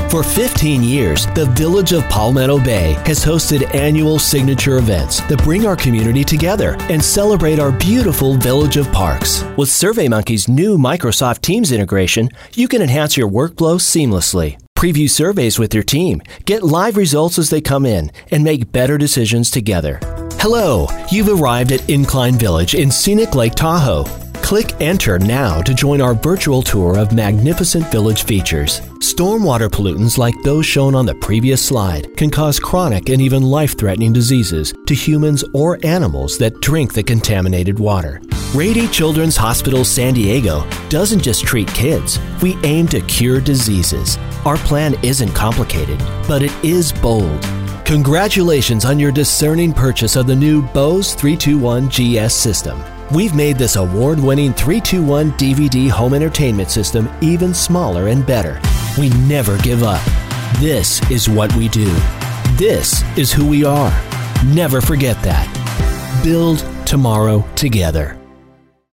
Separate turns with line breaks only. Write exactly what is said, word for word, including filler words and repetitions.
For fifteen years, the Village of Palmetto Bay has hosted annual signature events that bring our community together and celebrate our beautiful Village of Parks. With SurveyMonkey's new Microsoft Teams integration, you can enhance your workflow seamlessly. Preview surveys with your team, get live results as they come in, and make better decisions together. Hello, you've arrived at Incline Village in scenic Lake Tahoe. Click Enter now to join our virtual tour of magnificent village features. Stormwater pollutants like those shown on the previous slide can cause chronic and even life-threatening diseases to humans or animals that drink the contaminated water. Rady Children's Hospital San Diego doesn't just treat kids. We aim to cure diseases. Our plan isn't complicated, but it is bold. Congratulations on your discerning purchase of the new Bose three two one G S system. We've made this award-winning three two one D V D home entertainment system even smaller and better. We never give up. This is what we do. This is who we are. Never forget that. Build tomorrow together.